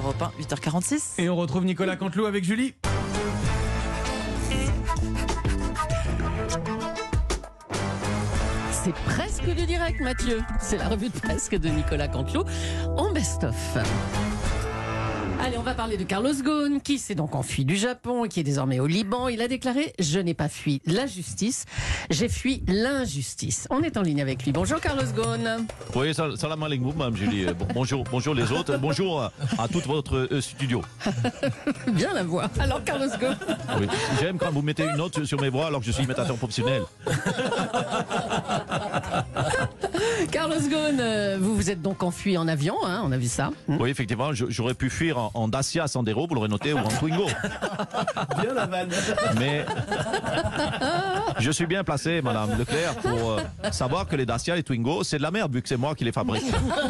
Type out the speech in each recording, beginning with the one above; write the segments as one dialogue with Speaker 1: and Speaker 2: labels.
Speaker 1: Europe 1, 8h46.
Speaker 2: Et on retrouve Nicolas Canteloup avec Julie.
Speaker 3: C'est presque du direct, Mathieu. C'est la revue de presse de Nicolas Canteloup en best-of. Allez, on va parler de Carlos Ghosn, qui s'est donc enfui du Japon et qui est désormais au Liban. Il a déclaré « Je n'ai pas fui la justice, j'ai fui l'injustice ». On est en ligne avec lui. Bonjour Carlos Ghosn.
Speaker 4: Oui, salam alaikum, Mme Julie. Bonjour les autres. Bonjour à tout votre studio.
Speaker 3: Bien la voix. Alors Carlos Ghosn.
Speaker 4: Oui. J'aime quand vous mettez une note sur mes voix alors que je suis imitateur professionnel.
Speaker 3: Carlos Ghosn, vous vous êtes donc enfui en avion, hein, on a vu ça.
Speaker 4: Oui, effectivement, j'aurais pu fuir en Dacia Sandero, vous l'aurez noté, ou en Twingo.
Speaker 2: Bien la vanne.
Speaker 4: Mais je suis bien placé, Madame Leclerc, pour savoir que les Dacia et les Twingo, c'est de la merde, vu que c'est moi qui les fabrique.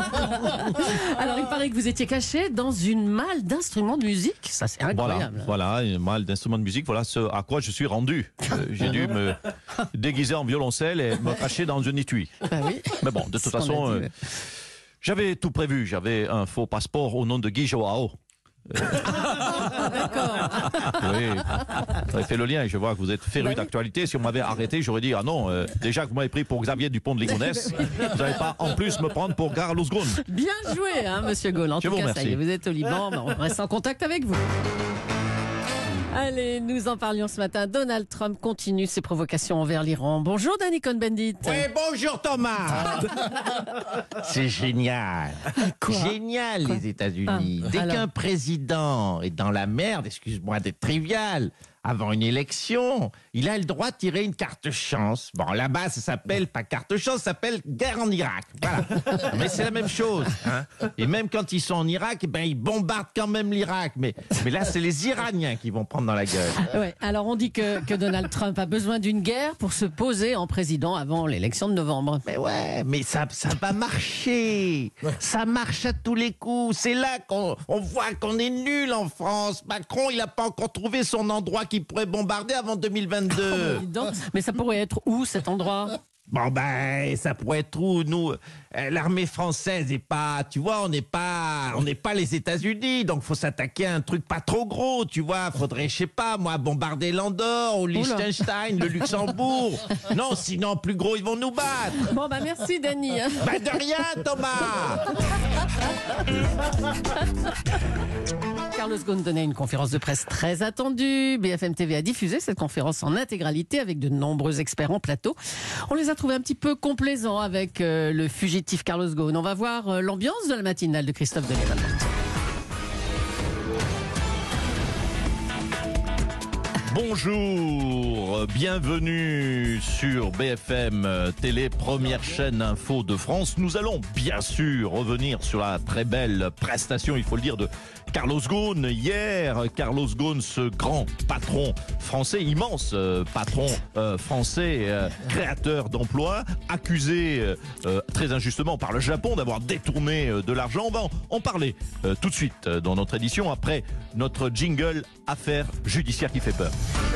Speaker 3: Alors, il paraît que vous étiez caché dans une malle d'instruments de musique. Ça, c'est incroyable.
Speaker 4: Voilà, une malle d'instruments de musique, voilà ce à quoi je suis rendu. J'ai dû me déguiser en violoncelle et me cacher dans un étui.
Speaker 3: Bah oui.
Speaker 4: Mais bon, de toute façon, j'avais tout prévu. J'avais un faux passeport au nom de Guy Joao.
Speaker 3: D'accord.
Speaker 4: Oui, vous avez fait le lien. Je vois que vous êtes féru d'actualité. Si on m'avait arrêté, j'aurais dit, ah non, déjà que vous m'avez pris pour Xavier Dupont de Ligonnès, vous n'allez pas en plus me prendre pour Carlos Ghosn.
Speaker 3: Bien joué, hein, monsieur Ghosn. En
Speaker 4: Je
Speaker 3: tout
Speaker 4: vous
Speaker 3: cas, ça y est,
Speaker 4: remercie.
Speaker 3: vous êtes au Liban, on reste en contact avec vous. Allez, nous en parlions ce matin. Donald Trump continue ses provocations envers l'Iran. Bonjour, Danny Cohn-Bendit.
Speaker 5: Oui, bonjour Thomas. C'est génial. Génial les États-Unis. Dès
Speaker 3: alors
Speaker 5: qu'un président est dans la merde, excuse-moi d'être trivial, avant une élection, il a le droit de tirer une carte chance. Bon, là-bas, ça s'appelle pas carte chance, ça s'appelle guerre en Irak. Voilà. Mais c'est la même chose. Hein. Et même quand ils sont en Irak, eh ben, ils bombardent quand même l'Irak. Mais là, c'est les Iraniens qui vont prendre dans la gueule.
Speaker 3: Ouais, alors on dit que Donald Trump a besoin d'une guerre pour se poser en président avant l'élection de novembre.
Speaker 5: Mais ouais, mais ça va marcher. Ça marche à tous les coups. C'est là qu'on voit qu'on est nul en France. Macron, il n'a pas encore trouvé son endroit qu'il pourrait bombarder avant 2022.
Speaker 3: Dis donc, mais ça pourrait être où cet endroit ?
Speaker 5: Bon ben, ça pourrait être où, nous, l'armée française est pas, tu vois, on n'est pas les États-Unis, donc faut s'attaquer à un truc pas trop gros, tu vois. Faudrait, je sais pas, moi, bombarder l'Andorre, ou Liechtenstein, le Luxembourg. Non, sinon, plus gros, ils vont nous battre.
Speaker 3: Bon, bah merci, Danny.
Speaker 5: Ben de rien, Thomas.
Speaker 3: Carlos Ghosn donnait une conférence de presse très attendue. BFM TV a diffusé cette conférence en intégralité avec de nombreux experts en plateau. On les a trouvés un petit peu complaisants avec le fugitif Carlos Ghosn. On va voir l'ambiance de la matinale de Christophe Denis.
Speaker 4: Bonjour, bienvenue sur BFM Télé, première chaîne info de France. Nous allons bien sûr revenir sur la très belle prestation, il faut le dire, de Carlos Ghosn. Hier, Carlos Ghosn, ce grand patron français, immense patron français, créateur d'emplois, accusé très injustement par le Japon d'avoir détourné de l'argent. On va en parler tout de suite dans notre édition après notre jingle Affaires judiciaires qui fait peur.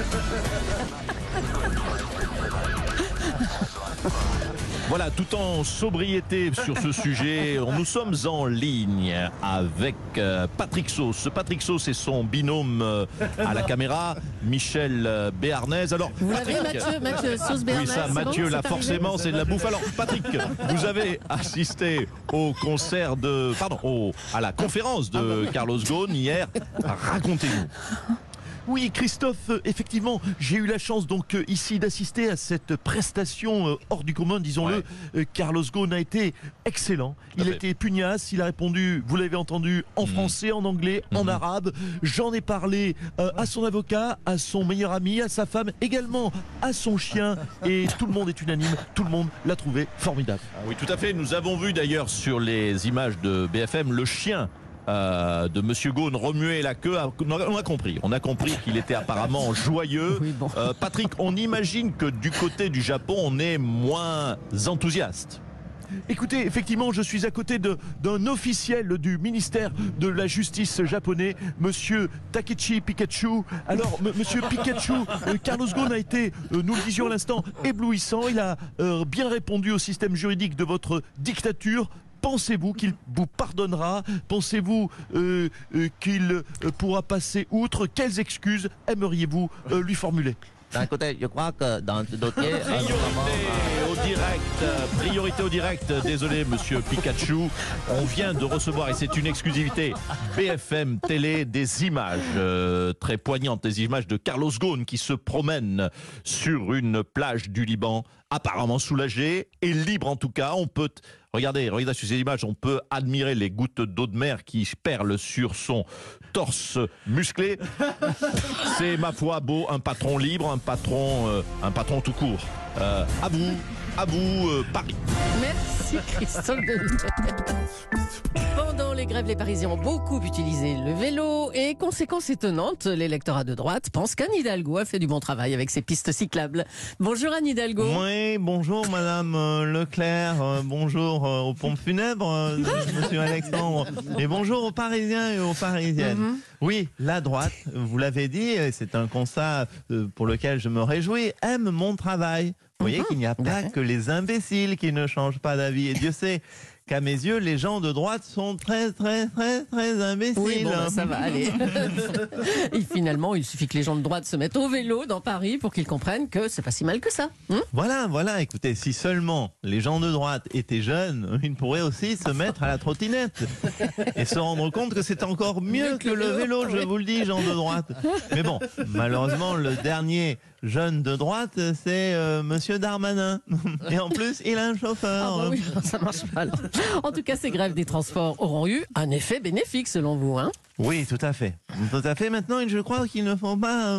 Speaker 4: Voilà, tout en sobriété sur ce sujet, nous sommes en ligne avec Patrick Sauce. Patrick Sauce et son binôme à la caméra, Michel Béarnez. Alors,
Speaker 3: Vous l'avez, Mathieu Sauce Béarnais.
Speaker 4: oui, ça, Mathieu, là, forcément, c'est de la bouffe. Alors, Patrick, vous avez assisté au concert à la conférence de Carlos Ghosn hier. Racontez-nous. Oui, Christophe, effectivement, j'ai eu la chance donc ici d'assister à cette prestation hors du commun, disons-le. Ouais. Carlos Ghosn a été excellent. Il a été pugnace, il a répondu, vous l'avez entendu, en français, en anglais, en arabe. J'en ai parlé à son avocat, à son meilleur ami, à sa femme, également à son chien. Et tout le monde est unanime, tout le monde l'a trouvé formidable. Oui, tout à fait. Nous avons vu d'ailleurs sur les images de BFM le chien de Monsieur Ghosn remuer la queue. On a compris qu'il était apparemment joyeux.
Speaker 3: Oui, bon.
Speaker 4: Patrick, on imagine que du côté du Japon, on est moins enthousiaste. Écoutez, effectivement, je suis à côté d'un officiel du ministère de la Justice japonais, Monsieur Takechi Pikachu. Alors, Monsieur Pikachu, Carlos Ghosn a été, nous le disions à l'instant, éblouissant. Il a bien répondu au système juridique de votre dictature. Pensez-vous qu'il vous pardonnera? Pensez-vous qu'il pourra passer outre? Quelles excuses aimeriez-vous lui formuler?
Speaker 5: Écoutez, je crois que dans ce dossier...
Speaker 4: Priorité au direct. Désolé, monsieur Pikachu. On vient de recevoir, et c'est une exclusivité, BFM Télé, des images très poignantes, des images de Carlos Ghosn qui se promène sur une plage du Liban, apparemment soulagé et libre en tout cas. On peut... Regardez sur ces images, on peut admirer les gouttes d'eau de mer qui perlent sur son torse musclé. C'est, ma foi, beau, un patron libre, un patron tout court. À vous, Paris.
Speaker 3: Merci Christophe Denis. Pendant les grèves, les Parisiens ont beaucoup utilisé le vélo et, conséquence étonnante, l'électorat de droite pense qu'Anne Hidalgo a fait du bon travail avec ses pistes cyclables. Bonjour Anne Hidalgo.
Speaker 1: Oui, bonjour Madame Leclerc, bonjour aux pompes funèbres, Monsieur Alexandre, et bonjour aux Parisiens et aux Parisiennes. Oui, la droite, vous l'avez dit, c'est un constat pour lequel je me réjouis, aime mon travail. Vous voyez qu'il n'y a pas que les imbéciles qui ne changent pas d'avis. Et Dieu sait qu'à mes yeux, les gens de droite sont très imbéciles.
Speaker 3: Oui, bon, ça va aller. Et finalement, il suffit que les gens de droite se mettent au vélo dans Paris pour qu'ils comprennent que c'est pas si mal que ça.
Speaker 1: Voilà, écoutez, si seulement les gens de droite étaient jeunes, ils pourraient aussi se mettre à la trottinette et se rendre compte que c'est encore mieux que le vélo, je vous le dis, gens de droite. Mais bon, malheureusement, le dernier jeune de droite, c'est Monsieur Darmanin. Et en plus, il a un chauffeur.
Speaker 3: Ah bah oui, ça marche pas alors. En tout cas, ces grèves des transports auront eu un effet bénéfique selon vous, hein?
Speaker 1: Oui, tout à fait. Maintenant, je crois qu'il ne faut pas...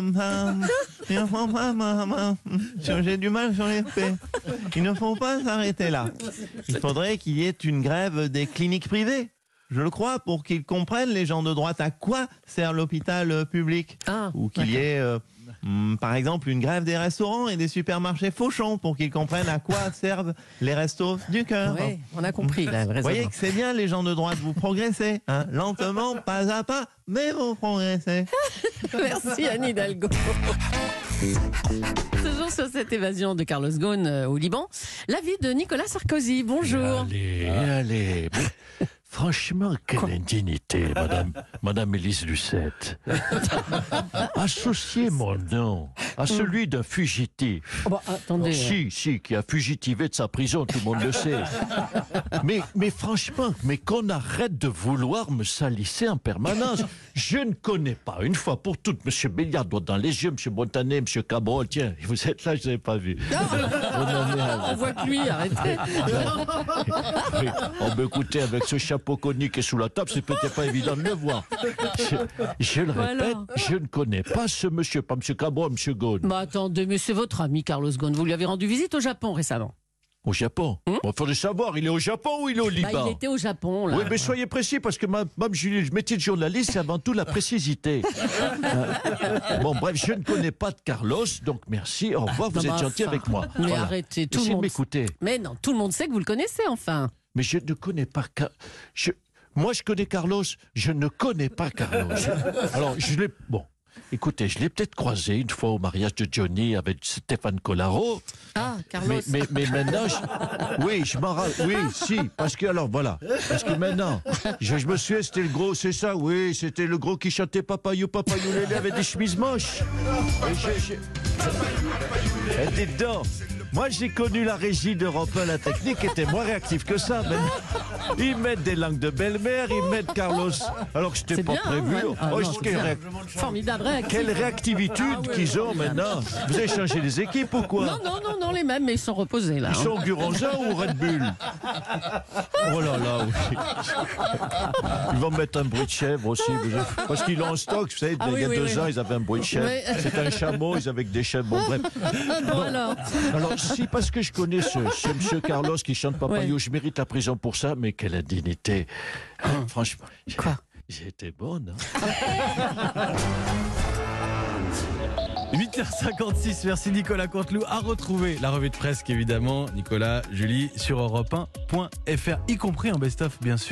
Speaker 1: J'ai du mal sur les faits. Il ne faut pas s'arrêter là. Il faudrait qu'il y ait une grève des cliniques privées. Je le crois, pour qu'ils comprennent, les gens de droite, à quoi sert l'hôpital public. Ou qu'il y ait... par exemple, une grève des restaurants et des supermarchés Fauchon pour qu'ils comprennent à quoi servent les restos du cœur.
Speaker 3: Oui, on a compris.
Speaker 1: Vous voyez que c'est bien, les gens de droite, vous progressez. Hein, lentement, pas à pas, mais vous progressez.
Speaker 3: Merci Anne Hidalgo. Toujours sur cette évasion de Carlos Ghosn au Liban, l'avis de Nicolas Sarkozy. Bonjour.
Speaker 4: Allez. Franchement, quelle indignité, Madame Élise Lucette. Associer mon nom à celui d'un fugitif.
Speaker 3: Oh bah, attendez.
Speaker 4: Si, qui a fugitivé de sa prison, tout le monde le sait. Mais franchement, qu'on arrête de vouloir me salisser en permanence. Je ne connais pas, une fois pour toutes, M. Béliard, doigt dans les yeux, M. Montanet, M. Cabrol. Tiens, vous êtes là, je ne l'avais pas vu.
Speaker 3: On voit que lui, arrêtez.
Speaker 4: Oui, on peut écouter avec ce chapeau connu qui est sous la table, c'est peut-être pas évident de le voir. Je le répète, je ne connais pas ce monsieur, pas M. Cabrol, M. Ghosn.
Speaker 3: Bah attendez, mais c'est votre ami Carlos Ghosn. Vous lui avez rendu visite au Japon récemment.
Speaker 4: Au Japon? Il faudrait savoir, il est au Japon ou il est au Liban?
Speaker 3: Il était au Japon, là.
Speaker 4: Oui, mais soyez précis, parce que Mme Julie, le métier de journaliste, c'est avant tout la précisité. Bon, bref, je ne connais pas de Carlos, donc merci, au revoir, vous êtes gentil avec moi.
Speaker 3: Mais arrêtez, tout le monde...
Speaker 4: m'écouter.
Speaker 3: Mais non, tout le monde sait que vous le connaissez, enfin.
Speaker 4: Mais je ne connais pas... Moi, je connais Carlos, je ne connais pas Carlos. Alors, je l'ai... Bon... Écoutez, je l'ai peut-être croisé une fois au mariage de Johnny avec Stéphane Collaro.
Speaker 3: Ah, Carlos.
Speaker 4: Mais maintenant, oui, je m'en rappelle. Oui, si, parce que alors voilà, parce que maintenant, je me souviens, c'était le gros, c'est ça, oui, c'était le gros qui chantait Papayou, Papayou, Lélé avec des chemises moches. Et dites donc, moi j'ai connu la régie d'Europe 1, la technique était moins réactive que ça. Mais ils mettent des langues de belle-mère, ils mettent Carlos, alors que je n'étais pas
Speaker 3: bien,
Speaker 4: prévu.
Speaker 3: ouais. Ah, non, formidable réactif.
Speaker 4: Quelle réactivitude qu'ils ont maintenant. Vous avez changé les équipes ou quoi?
Speaker 3: Non, les mêmes, mais ils sont reposés là.
Speaker 4: Ils sont Guronza ou Red Bull? Oh là là, oui. Ils vont mettre un bruit de chèvre aussi. Parce qu'ils l'ont en stock, vous savez, il y a 2 ans, ils avaient un bruit de chèvre. C'est un chameau, ils avaient des chèvres. Bon, bref.
Speaker 3: Bon, alors,
Speaker 4: si, parce que je connais ce monsieur Carlos qui chante Papayou, je mérite la prison pour ça, mais quelle indignité. Franchement.
Speaker 3: Quoi?
Speaker 4: J'ai été bonne.
Speaker 2: 8h56, merci Nicolas Canteloup. À retrouver la revue de presse, évidemment, Nicolas, Julie, sur europe1.fr, y compris en best-of, bien sûr.